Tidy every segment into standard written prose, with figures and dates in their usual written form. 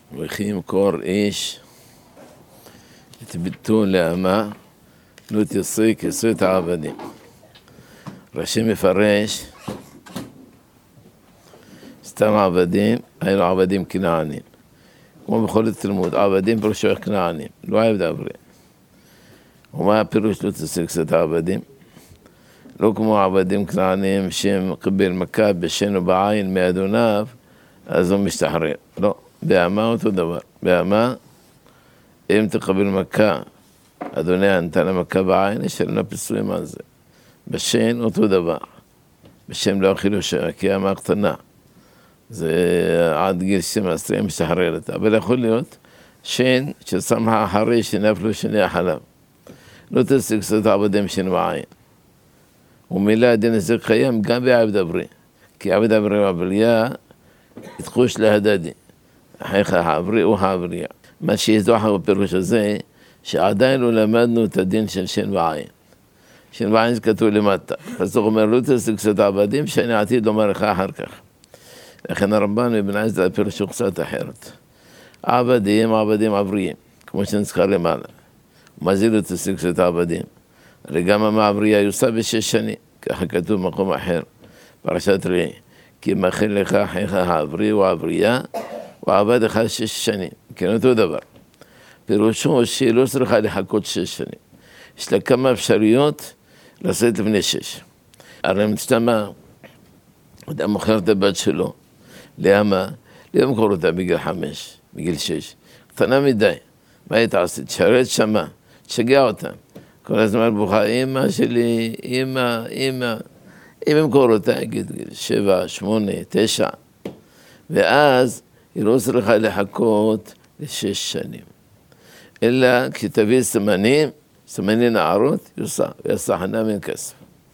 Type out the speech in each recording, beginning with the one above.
וכי ימכור איש את ביתו לאמה, לא תעשה כסות העבדים. רש"י מפרש, סתם עבדים, היינו עבדים כנענים. כמו בכל התלמוד, עבדים פירושו כנענים, לא עבד עברי. ומה הפירוש לא תעשה כסות העבדים? לא כמו עבדים כנענים שמקבל מכה בשן ובעין מאדוניו, אז הוא משתחרר. לא, באמה אותו דבר. באמה, אם תקבל מכה, אדוני נתן למכה בעין, יש לנו פיצויים על זה. בשן אותו דבר. בשן לא אכילו כי אמה קטנה. זה עד גיל 12 משתחררת. אבל יכול להיות שן ששמה אחרי שנפלו שני החלב. לא תעשה כסות עבדים שן בעין. ומילה הדין הזה קיים גם בעבד עברי. כי עבד עברי ועבריה יתחוש להדדי. איך העברי הוא העבריה. מה שידוח בפירוש הזה, שעדיין לא למדנו את הדין של שן ועין. שן ועין זה כתוב למטה. אז הוא אומר, לא תעשה כסות עבדים, שאני עתיד לומר לך אחר כך. לכן הרמב"ן מבן עזרא הפירוש הוא קצת אחרת. עבדים עבריים, כמו שנזכר למעלה. מה זה לא תעשה כסות עבדים? הרי גם המעבריה יוסה ב6 שנים, ככה כתוב במקום אחר, פרשת ראה. כי מאחל לך אחיך העברי או העברייה, הוא עבד לך 6 שנים, כן אותו דבר. פירושו שהיא לא צריכה לחכות 6 שנים. יש לה כמה אפשרויות לעשות לפני 6. הרי מצטמה, אדם מוכר את הבת שלו, לאמה, לא ימכור אותה בגיל 5, בגיל 6. קטנה מדי, מה היא תעשה? תשרת שמה, תשגע אותה. כל הזמן בוכה, אמא שלי, אמא, אם ימכור אותה, יגיד 7, 8, 9, ואז היא לא צריכה לחכות ל6 שנים. אלא כשתביא סימני נערות, יעשה חנה מן כסף.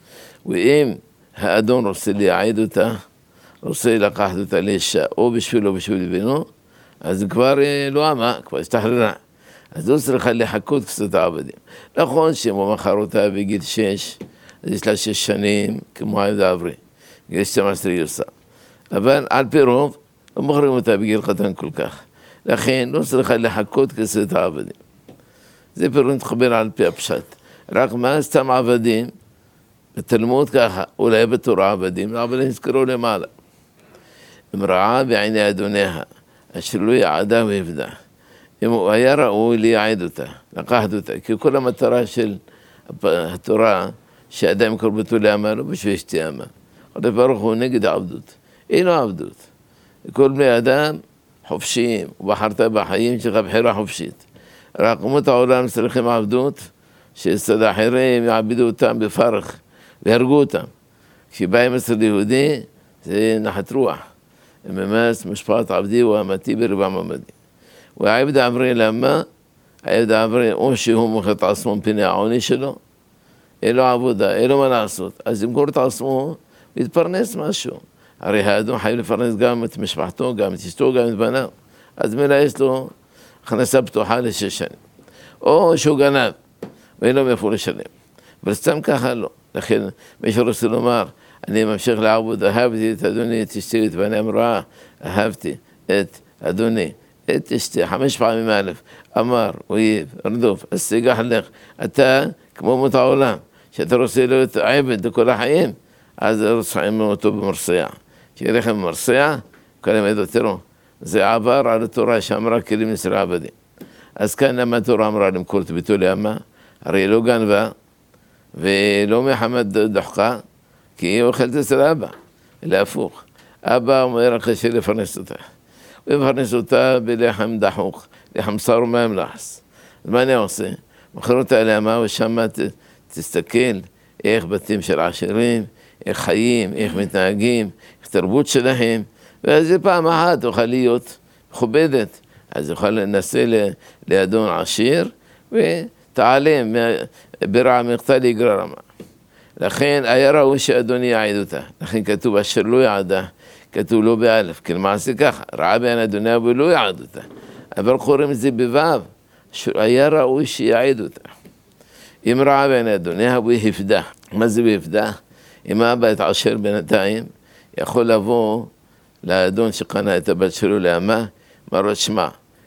ואם האדון רוצה להעיד אותה, רוצה לקחת אותה לאישה, או בשביל בנו, אז כבר לא אמה, כבר השתחררה. אז לא צריכה לחכות כסות העבדים. נכון שאם הוא מכר אותה בגיל 6, אז יש לה 6 שנים, כמו עבד עברי. בגיל 12 היא עושה. אבל על פי רוב, לא מוכרים אותה בגיל קטן כל כך. לכן לא צריכה לחכות כסות העבדים. זה פירוש מתחבר על פי הפשט. רק מה סתם עבדים? בתלמוד ככה, אולי בתורה עבדים, אבל נזכרו למעלה. אם רעה בעיני אדוניה, אשר לא יעדה ועבדה. אם הוא היה ראוי לייעד אותה, לקחת אותה, כי כל המטרה של התורה, שאדם קרבתו לאמה, לא בשביל שתי אמה. אבל ברוך הוא נגד העבדות. אין לו עבדות. כל בני אדם חופשיים, ובחרת בחיים שלך בחירה חופשית. רק אומות העולם צריכים עבדות, שצד אחרים יעבדו אותם בפרך, והרגו אותם. כשבאים אצל יהודי, זה נחת רוח. ממש משפט עבדי ואמתי ברבע ממדי. והעבד העברי למה? העבד העברי או שהוא מוכר את עצמו מפני העוני שלו, אין לו עבודה, אין לו מה לעשות. אז ימכור את עצמו ויתפרנס משהו. הרי האדון חייב לפרנס גם את משפחתו, גם את אשתו, גם את בניו. אז מילא יש לו הכנסה פתוחה ל6 שנים. או שהוא גנב, ואין לו מאיפה לשלם. אבל סתם ככה לא. לכן מי שרוצה לומר, אני ממשיך לעבוד, אהבתי את אדוני, את אשתי, את בני אמרה, אהבתי את אדוני, את אשתי, 5 פעמים א', אמר, אויב, רדוף, אסתיגח לך, אתה כמו מות העולם, שאתה רוצה להיות עבד לכל החיים, אז רוצחים אותו במרסיע. שיהיה לכם במרסיע, כלם עדו תראו, זה עבר על התורה שאמרה כלים נשאר עבדים. אז כאן למה התורה אמרה למכור את ביתו לאמה, הרי לא גנבה, ולא מחמד דחקה, כי היא אוכלת אצל אבא, אלא הפוך. אבא אומר אחרי לפרנס אותה. הוא מפרנס אותה בלחם דחוק, לחם שר ומים לחס. אז מה אני עושה? מכר אותה לאמה ושם תסתכל איך בתים של עשירים, איך חיים, איך מתנהגים, איך תרבות שלהם, ואז זה פעם אחת תוכל להיות מכובדת. אז יוכל לנסה לאדון עשיר, ותעלם ברע מקטע לגרר רמה. לכן היה ראוי שאדוני יעיד אותה. לכן כתוב אשר לא יעדה, כתוב לא באלף, כי למעשה ככה, רעה בין אדוני ולא יעד אותה. אבל קוראים את זה בוו, היה ראוי שיעיד אותה. אם רעה בין אדוני הוא הפדה. מה זה בהפדה? אם האבא התעשר בינתיים, יכול לבוא לאדון שקנה את הבת שלו לאמה, מרות שמע,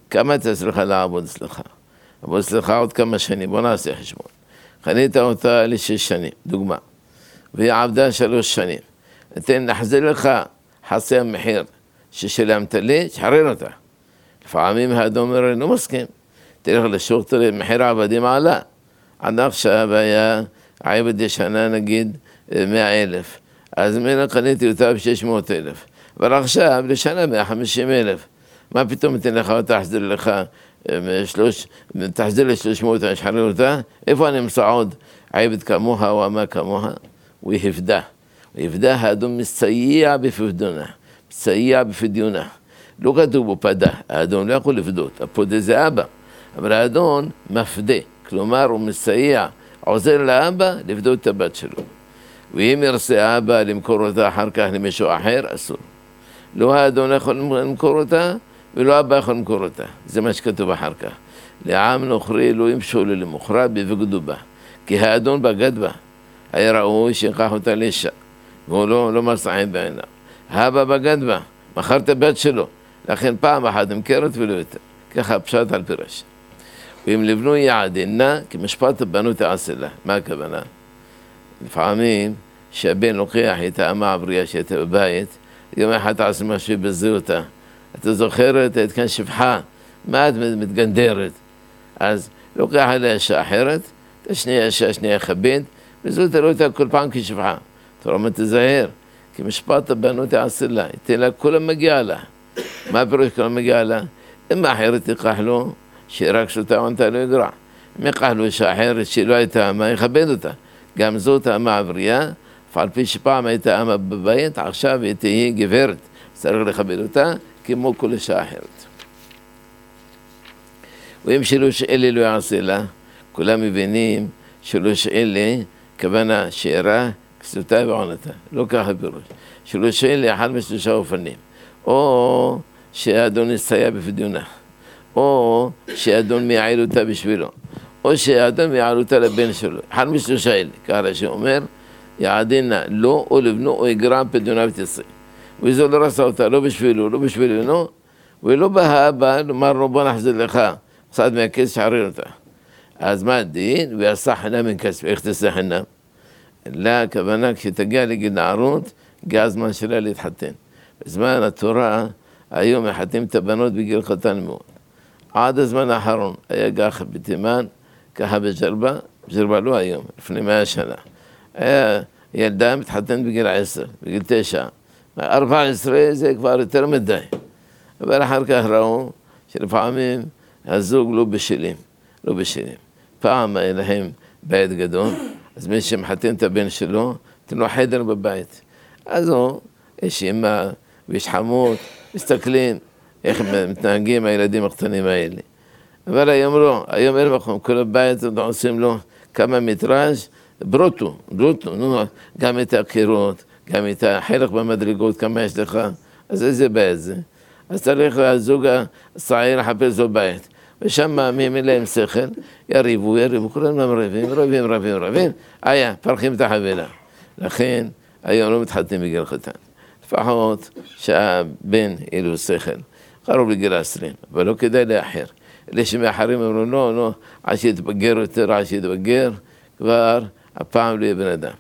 כמה תצליח לעבוד אצלך? עבוד אצלך עוד כמה שנים, בוא נעשה חשבון. קנית אותה ל6 שנים, דוגמה. והיא עבדה 3 שנים. נחזיר לך חצי המחיר ששילמת לי, תשחרר אותה. לפעמים האדון אומר, אני לא מסכים. תלך לשוק, תראה, מחיר העבדים עלה. עד עכשיו היה עבד ישנה, נגיד, 100,000. אז ממנה קניתי אותה ב600,000. אבל עכשיו, לשנה 150,000. מה פתאום תן לך אותה, תחזיר לך, תחזיר ל300, אני אשחרר אותה? איפה אני אמצא עוד עבד כמוה או אמה כמוה? הוא יפדה. האדון מסייע בפדונה. מסייע בפדיונה. לא כתוב בו פדה, האדון לא יכול לפדות. הפודה זה אבא. אבל האדון מפדה. כלומר, הוא מסייע, עוזר לאבא לפדות את הבת שלו. ואם ירצה האבא למכור אותה אחר כך למישהו אחר, אסור. לא האדון יכול למכור אותה, ולא אבא יכול למכור אותה. זה מה שכתוב אחר כך. לעם נוכרי אלוהים שולה למוכרה בבגדו בה. כי האדון בגד בה. היה ראוי שיקח אותה לאישה. והוא לא מצא חן בעיניו. האבא בגד בה. מכר את הבת שלו. לכן פעם אחת נמכרת ולא יותר. ככה פשט על פירש. ואם לבנו יעדינה, כי משפט הבנות תעשה לה. מה הכוונה? לפעמים שהבן לוקח את האמה הבריאה שהייתה בבית, יום אחד תעשה משהו בזה אותה. אתה זוכרת, את כאן שפחה, מה את מתגנדרת? אז לוקח עליה אישה אחרת, את השנייה אישה, השנייה כבד, וזו תראו אותה כל פעם כשפחה. אתה לא תזהר, כי משפט הבנות תעשה לה, תן לה כל המגיע לה. מה הפירוש כל המגיע לה? אם אחרת תיקח לו, שרק שותה עונתה לא יגרע. אם ייקח לו אישה אחרת שלא הייתה אמה, יכבד אותה. גם זאת האמה הבריאה, ועל פי שפעם הייתה אמה בבית, עכשיו היא תהיה גברת. צריך לכבד אותה כמו כל אישה אחרת. ואם שלוש אלה לא יעשה לה, כולם מבינים שלוש אלה, כוונה שאירה, כסותה ועונתה. לא ככה פירוש. שלוש אלה, אחד משלושה אופנים. או שהאדון יסייע בפדיונה, או שהאדון מייעל אותה בשבילו, או שהאדון מייעל אותה לבן שלו. אחד משלושה אלה, ככה שאומר, יעדינה לא או לבנו או יגרע פדיונה ותעשה. וזו לא רצה אותה, לא בשבילו, לא בשבילנו, ולא בא האבא, לומר לו בוא נחזיר לך, קצת מהכסף שחרר אותה. אז מה הדין? ועשה חינם מן כסף, איך תעשה חינם? לא, הכוונה כשתגיע לגיל נערות, הגיע הזמן שלה להתחתן. בזמן התורה, היום מחתנים את הבנות בגיל קטן מאוד. עד הזמן האחרון, היה ככה בתימן, ככה בג'רבה לא היום, לפני 100 שנה. היה ילדה מתחתנת בגיל 10, בגיל 9. 14 זה כבר יותר מדי. אבל אחר כך ראו שלפעמים הזוג לא בשלים. פעם היה להם בית גדול, אז מי שמחתן את הבן שלו, תן לו חדר בבית. אז יש אמא ויש חמות, מסתכלים איך מתנהגים הילדים הקטנים האלה. אבל היום לא, היום אין מקום, כל הבית עושים לו כמה מטראז' ברוטו, גם את הקירות, גם את החלק במדרגות, כמה יש לך, אז איזה בית זה? אז צריך הזוג הצעיר לחפש לו בית, ושם מאמינים אליהם שכל, יריבו, כולם רבים, פרחים את החבילה. לכן, היום לא מתחתנים בגיל קטן. לפחות שהבן אילו שכל, קרוב לגיל 20, אבל לא כדאי לאחר. אלה שמאחרים אמרו, לא, עד שיתבגר יותר, כבר הפעם לא יהיה בן אדם.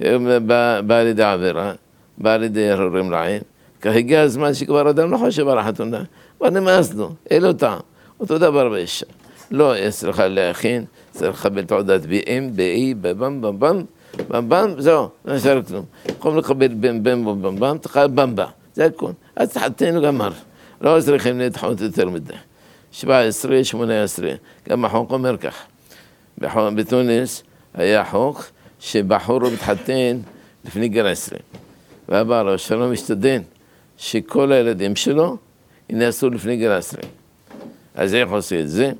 בא לידי עבירה, בא לידי הרהורים לעין, כך הגיע הזמן שכבר אדם לא חושב על החתונה, כבר נמאס לו, אין לו טעם, אותו דבר באישה. לא, צריך להכין, צריך לקבל תעודת בי-אם, בי-אי, במבם, זהו, לא נשאר כלום. יכולים לקבל במבם, תקבל במבה, זה הכול. אז תחתנו גמר, לא צריכים לדחות יותר מדי. 17, 18, גם החוק אומר כך. בתוניס היה חוק שבחור הוא מתחתן לפני גיל 20. והבעל השלום משתדל שכל הילדים שלו ינעשו לפני גיל 20. אז איך עושה את זה?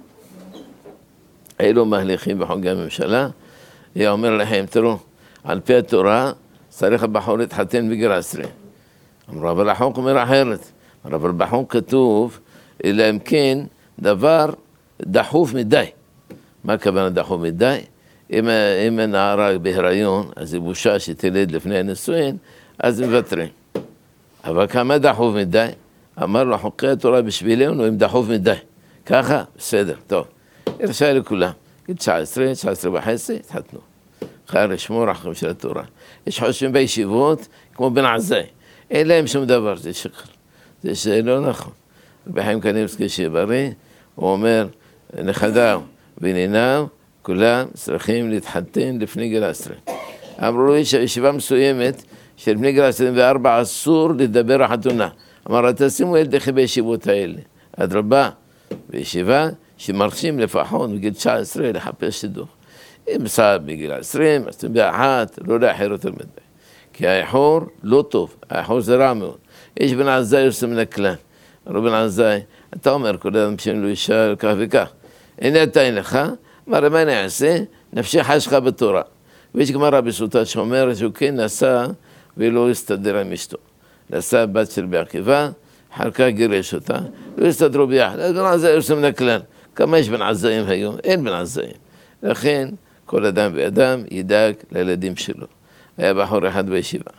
אלו מהלכים בחוגי הממשלה, היה אומר להם, תראו, על פי התורה צריך הבחור להתחתן בגיל 20. אמרו, אבל החוק אומר אחרת. אבל בחוק כתוב, אלא אם כן דבר דחוף מדי. מה הכוונה דחוף מדי? אם הנערה בהיריון, אז היא בושה שתלד לפני הנישואין, אז מוותרים. אבל כמה דחוף מדי? אמר לו, חוקי התורה בשבילנו הם דחוף מדי. ככה? בסדר, טוב. הרשה לכולם. 19, 19 וחצי, התחתנו. חייב לשמור אחרי של התורה. יש חושבים בישיבות, כמו בן עזאי. אין להם שום דבר, זה שקר. זה לא נכון. רבי חיים קניבסקי שיהיה בריא, הוא אומר, נכדיו וניניו, כולם צריכים להתחתן לפני גיל 10. אמרו לי שישיבה מסוימת, שלפני גיל 24 אסור לדבר החתונה. אמר, תשימו ילדיכם בישיבות האלה. אדרבה, בישיבה שמרשים לפחות בגיל 19 לחפש שידוך. אם סעד בגיל 20, 21, לא לאחר יותר מדי. כי האיחור לא טוב, האיחור זה רע מאוד. יש בן עזאי עושה מן הכלל. אמרו בן עזאי, אתה אומר, כל אדם שאין לו אישה כך וכך. הנה אתה אין לך, אמר, מה אני אעשה? נפשי חשך בתורה. ויש גמרא בסוטה שאומרת שהוא כן נסע ולא הסתדר עם אשתו. נסע בת של רבי עקיבא, אחר כך גירש אותה, לא הסתדרו ביחד. אז בן עזאי עושה מן הכלל. כמה יש בן עזאים היום? אין בן עזאים. לכן, כל אדם ואדם ידאג לילדים שלו. היה בחור אחד בישיבה,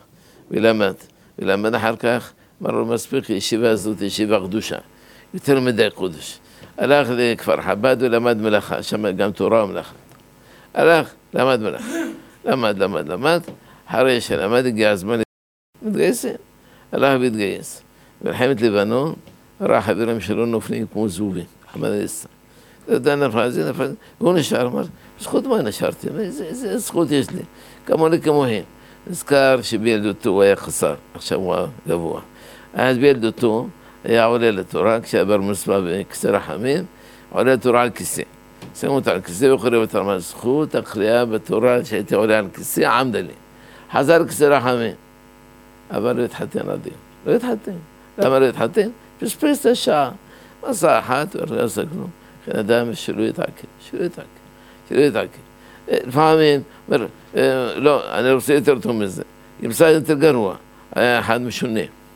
ולמד אחר כך, אמרו מספיק, ישיבה הזאת ישיבה קדושה, יותר מדי קודש. הלך לכפר חב"ד ולמד מלאכה, שם גם תורה ומלאכה. הלך, למד מלאכה, למד, אחרי שלמד הגיע הזמן להתגייסים, הלך והתגייס. במלחמת לבנון, ראה חברים שלו נופלים כמו זבובים, חמד עיסא. אתה יודע, נפל, והוא נשאר, אמר, זכות מה נשארתי? איזה זכות יש לי? כמוני כמוהם. נזכר שבילדותו הוא היה חסר, עכשיו הוא גבוה. אז בילדותו היה עולה לתורה, כשהיה בר מצווה בכיסא רחמים, עולה לתורה על כיסא. שמו אותה על כיסא וקורא אותה, אמר, זכות הקריאה בתורה שהייתי עולה על כיסא, עמדה לי. חזר לכיסא רחמים. אבל לא התחתן עד היום. לא התחתן. למה לא התחתן? פספס את השעה. מסע אחת, ולא עשה כלום. כן, אדם שלא יתעכב. לפעמים, אומר, לא, אני רוצה יותר טוב מזה. ימצא יותר גרוע. היה אחד משונה.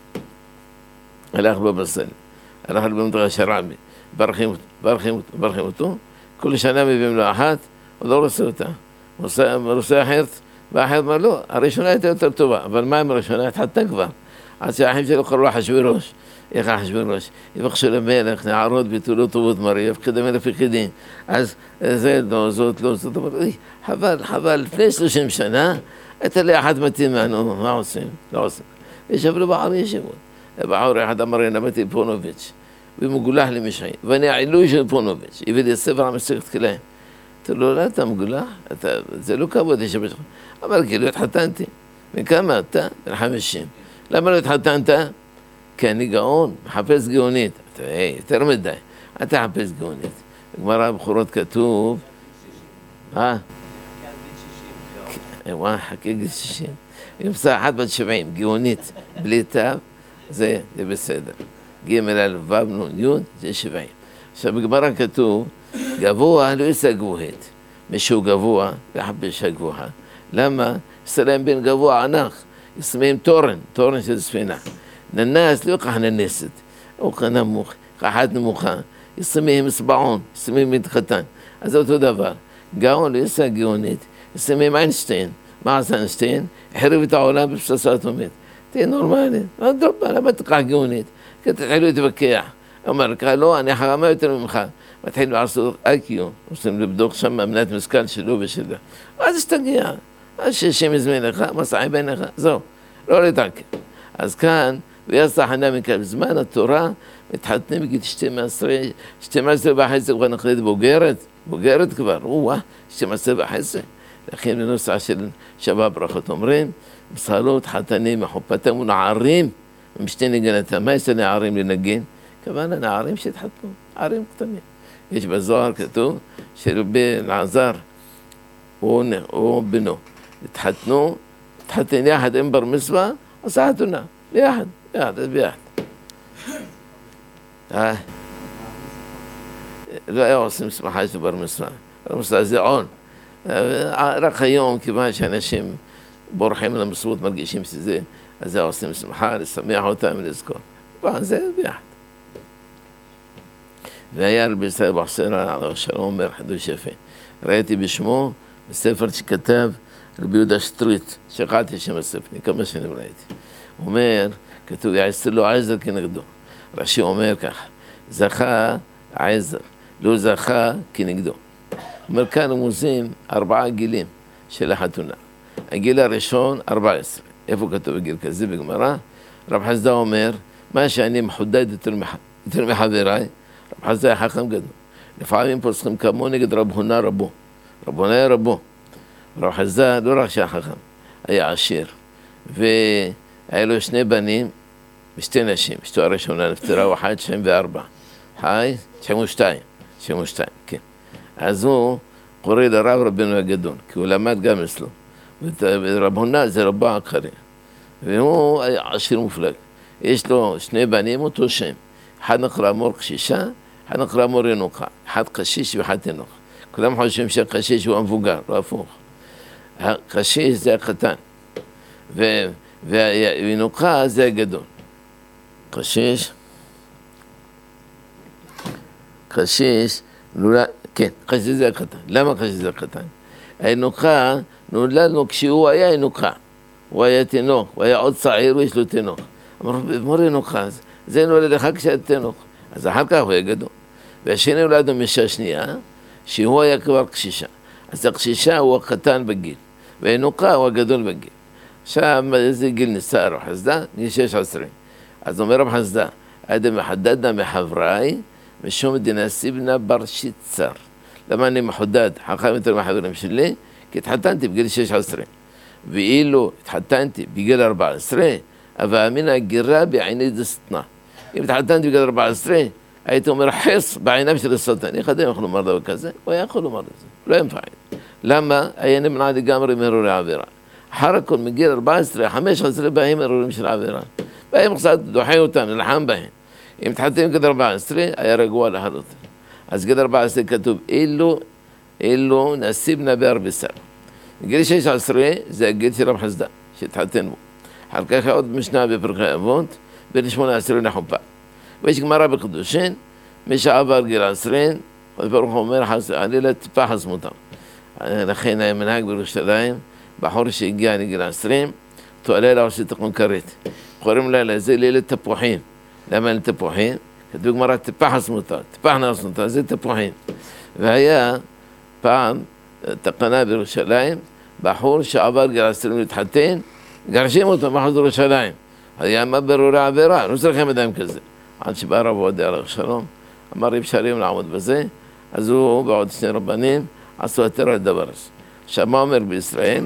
הלך בבסל, הלך במדרש הרבי. ברכים אותו. כל שנה מביאים לו אחת, הוא לא רוצה אותה. רוצה אחרת, ואחרת אומר, לא, הראשונה הייתה יותר טובה. אבל מה עם הראשונה? התחתנה כבר. עד שהאחים שלו קראו אחשוורוש. איך אחשוורוש? יבקשו למלך, נערות בתולות טובות מראה, יפחיד המלך יחידין. אז זה לא, זאת לא, זאת לא. חבל, לפני 30 שנה, הייתה לי אחת מתאימה, נו, מה עושים? לא עושים. ישבנו בחר ישיבות. בחור אחד אמר, למדתי פונוביץ', ומגולח למשעי, ואני העילוי של פונוביץ', הביא לי ספר המסכת כליים. אמרתי לו, לא, אתה מגולח? זה לא כבוד, ישב שלך. אמר, כאילו, התחתנתי. מכמה אתה? 50. למה לא התחתנת? כי אני גאון, מחפש גאונית. יותר מדי, אתה מחפש גאונית. בגמרא הבכורות כתוב, חכה גיל 60. ימצא אחת בת 70, גאונית, בלי תו, זה בסדר. ג' א' ו' נ' י' זה 70. עכשיו בגמרא כתוב, גבוה לא יישא גבוהית. מישהו גבוה, יחפש הגבוהה. למה? סלם בן גבוה ענך. ישמים תורן של ספינה. ננס לא כך ננסת, הוא כך נמוך, אחת נמוכה. ישמים אצבעון, ישמים מתחתן. אז זה אותו דבר. גאון לא יישא גאונית. ישמים איינשטיין. מה עשה איינשטיין? החריב את העולם בפצצה אטומית. תהיה נורמלי. למה תקח גאונית? כי תתחילו להתווכח. אומר לך, לא, אני חכמה יותר ממך. מתחילים לעשות איקיו, עושים לבדוק שם אמנת משכל שלו ושלה. אז תגיע. אז ששם יזמין לך, מסעי בעיניך, זהו. לא להתעכב. אז כאן, ויעשה חנה מכאן, בזמן התורה, מתחתנים בגיל 12 וחצי, כבר נחלט בוגרת כבר, 12 וחצי. לכן בנוסח של שבע ברכות אומרים, מסעלות חתנים מחופתם ונערים, משתי נגנתם. מה יש לנערים לנגן? כמובן הנערים שהתחתנו, נערים קטנים. יש בזוהר כתוב שרבי אלעזר הוא בנו. התחתנו יחד עם בר מצווה, עשה חתונה, ביחד. לא היה עושים שמחה של בר מצווה. בר מצווה זה עון. רק היום, כיוון שאנשים בורחים למסורת, מרגישים שזה, אז זה עושים שמחה, לשמח אותם ולזכור. זה ביחד. והיה רבי ישראל בחסרה, עליו השלום, אומר חידוש יפה. ראיתי בשמו בספר שכתב רבי יהודה שטריט, שכחתי שם הספר, כמה שנים ראיתי. הוא אומר, כתוב, יעשה לו עזר כנגדו. רש"י אומר ככה, זכה העזר, לא זכה כנגדו. אומר כאן רמוזים 4 גילים של החתונה. הגיל הראשון 14. איפה כתוב בגיל כזה בגמרא? רב חסדא אומר, מה שאני מחודד יותר מחבריי, רב חסדא היה חכם גדול. לפעמים פוסחים כמו נגד רב הונא רבו. רב הונא היה רבו. רב חסדא לא רק שהיה חכם, היה עשיר. והיה לו 2 בנים ו2 נשים. אשתו הראשונה נפטרה, הוא חי 94. חי 92. כן. אז הוא קורא לרב רבנו הגדול, כי הוא למד גם אצלו. ורב הונא זה רבו העיקרי. והוא היה עשיר מופלג. יש לו 2 בנים, אותו שם. אחד נקרא מור קשישה, אחד נקרא מור ינוקה. אחד קשיש ואחד תינוק. כולם חושבים שהקשיש הוא המבוגר, לא הפוך. הקשיש זה הקטן. וינוקה זה הגדול. קשיש, כן, קשיש זה הקטן. למה קשיש זה הקטן? הינוקה נולד לו כשהוא היה ינוקה. הוא היה תינוק, הוא היה עוד צעיר ויש לו תינוק. אמרו, מור ינוקה, זה נולד לך כשהיה תינוק. אז אחר כך הוא היה גדול. והשני נולד לו מאישה שנייה, שהוא היה כבר קשישה. אז הקשישה הוא הקטן בגיל, והינוקה הוא הגדול בגיל. עכשיו, איזה גיל נישא רב חסדא? גיל 16. אז אומר רב חסדא, אדם מחדדנה מחבריי, משום דנסיבנה בר שיצר. למה אני מחודד, חכם יותר מהחברים שלי? כי התחתנתי בגיל 16. ואילו התחתנתי בגיל 14, אבל אמינא הגירה בעיני דסתנה. אם התחתנתי בגיל 14, הייתי אומר חס בעיניו של השטן. איך אדם יכול לומר דבר כזה? הוא היה יכול לומר את זה, לא ינפעל. למה? היה נמנע לגמרי מהרהורי עבירה. אחר הכל מגיל 14, 15 בהם הרהורים של עבירה. בהם קצת דוחה אותם, נלחם בהם. אם התחתן בגיל 14, היה רגוע לחלוטין. אז בגיל 14 כתוב, אילו נסיבנה בהרבסה. בגיל 16 זה הגיל של רב חסדא, שהתחתן בו. אחר כך עוד משנה בפרקי אבות, בין 18 לחופה. ויש גמרא בקדושין, מי שעבר גיל 20, ברוך הוא אומר, עלילה טיפה חסמותם. לכן היה מנהג בירושלים, בחור שהגיע לגיל 20, תועלה לה עושה תיקון כרת. קוראים לה לזה ליל תפוחים. למה ליל תפוחים? כתוב גמרא טיפה חסמותה, טיפה חסמותה, זה תפוחים. והיה פעם תקנה בירושלים, בחור שעבר גיל 20 להתחתן, גרשים אותו מחוץ לירושלים. היה מה ברורי עבירה, לא צריכים אדם כזה. עד שבא רב עובדיה עליו שלום, אמר אי אפשרים לעמוד בזה, אז הוא ועוד 2 רבנים עשו יותר על דבר הזה. עכשיו מה אומר בישראל?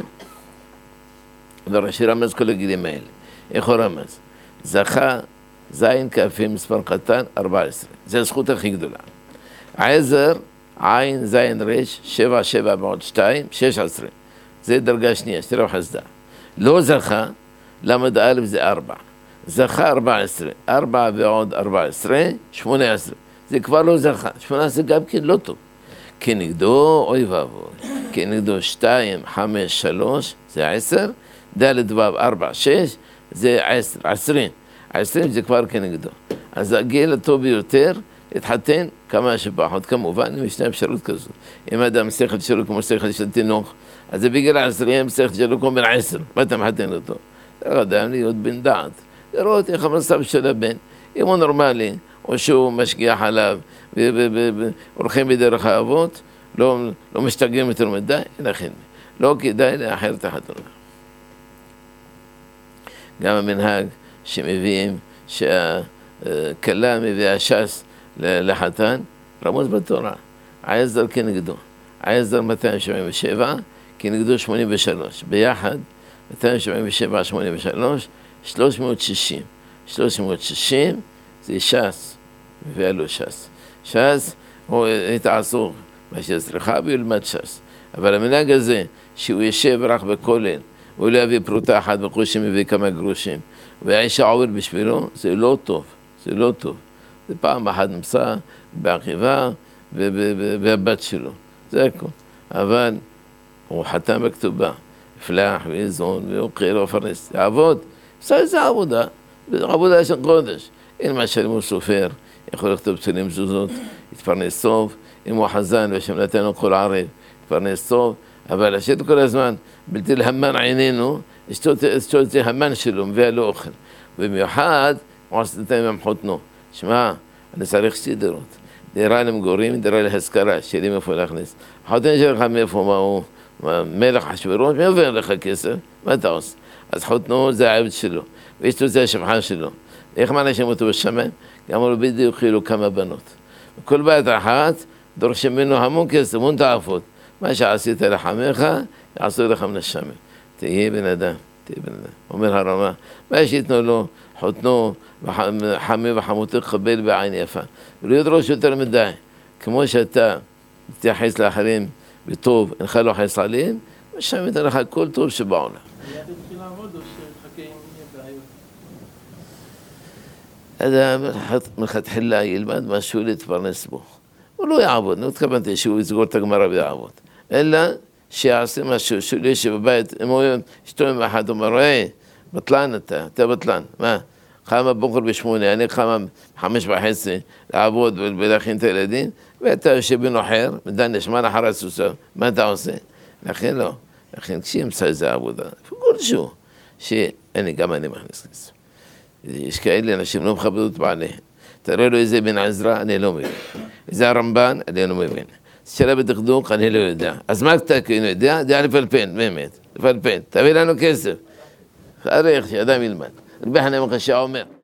ורש"י רמז כל הגילים האלה. איך הוא רמז? זכה זין כ"פים מספר קטן 14. זו הזכות הכי גדולה. עזר עין זין רש 7 7 ועוד 2 16. זה דרגה שנייה, של רב חסדא. לא זכה, למד א' זה 4. זכה 14, 4 ועוד 14, 18. זה כבר לא זכה, 18 גם כן לא טוב. כנגדו, אוי ואבוי, כנגדו 2, 5, 3, זה 10, ד' ו' 4, 6, זה 10, 20. 20 זה כבר כנגדו. אז הגיל הטוב ביותר, התחתן כמה שפחות, כמובן, אם ישנה אפשרות כזאת. אם אדם שכל שלו כמו שכל של תינוק, אז זה בגיל 10, שכל שלו כמו בן 10, מה אתה מחתן אותו? זה אדם להיות בן דעת. לראות איך המצב של הבן, אם הוא נורמלי, או שהוא משגיח עליו, והולכים בדרך האבות, לא משתגעים יותר מדי, לכן, לא כדאי לאחר את החתונה. גם המנהג שמביאים, שהכלה מביאה ש"ס לחתן, רמוז בתורה, העזר כנגדו, העזר 277, כנגדו 83, ביחד 277, 83, 360. 360 זה ש"ס, מביאה לו ש"ס. ש"ס הוא התעסוק בש"ס, וילמד ש"ס. אבל המנהג הזה, שהוא ישב רק בכולל, הוא לא יביא פרוטה אחת בקושי מביא כמה גרושים, והאישה עובר בשבילו, זה לא טוב, זה לא טוב. זה פעם אחת נמצא בעקיבה והבת שלו, זה הכל. אבל הוא חתם בכתובה, פלח ואיזון ואוכר ופרנס, יעבוד, זה עבודה, עבודה של קודש. אין מה שאם הוא סופר, יכול לכתוב פסולים מזוזות, יתפרנס טוב, אם הוא חזן ושם נתנו כל ערב, יתפרנס טוב, אבל השאיר כל הזמן, בלתי להמן עינינו, אשתו זה המן שלו, מביאה לו אוכל. במיוחד, הוא עושה את עם חותנו. שמע, אני צריך 2 דירות. דירה למגורים, דירה להשכרה, שלי מאיפה להכניס. החותן שלך מאיפה, מה הוא? מלך אחשוורוש, מאיפה אין לך כסף? מה אתה עושה? אז חותנו זה העבד שלו, ואשתו זה השפחה שלו. איך מאנשים אותו בשמיים? גם לו בדיוק חילו כמה בנות. כל בית אחת דורשים ממנו המון כסף, המון תעפות. מה שעשית לחמך, יעשו לך מן השמיים. תהיה בן אדם, תהיה בן אדם. אומר הרמה, מה שיתנו לו, חותנו, חמי וחמותי קבל בעין יפה. ולא ידרוש יותר מדי. כמו שאתה תתייחס לאחרים בטוב, אינך לא חס עליהם, ושם ייתן לך כל טוב שבעולם. היה תתחיל לעבוד או שחכה אם יהיה בעיות? אדם מלכתחילה ילמד משהו להתפרנס בו. הוא לא יעבוד, לא התכוונתי שהוא יסגור את הגמרא ויעבוד. אלא שיעשה משהו, שהוא יש בבית, אם הוא אשתו עם אחד, הוא אומר, היי, בטלן אתה בטלן, מה? קמה בוקר ב8, אני קמה 5:30 לעבוד ולהכין את הילדים, ואתה יושב בנוחר, מדן נשמן אחר הסוסה, מה אתה עושה? לכן לא, לכן כשימצא איזה עבודה, כלשהו, גם אני מכניס כסף. יש כאלה אנשים לא מכבדות בעליהם. תראה לו איזה בן עזרא, אני לא מבין. איזה הרמב"ן, אני לא מבין. שאלה בדקדוק, אני לא יודע. אז מה אתה כאילו יודע? זה היה לפלפן, באמת, לפלפן. תביא לנו כסף. חריך, שאדם ילמד. רבי חנין בן עקשיא אומר.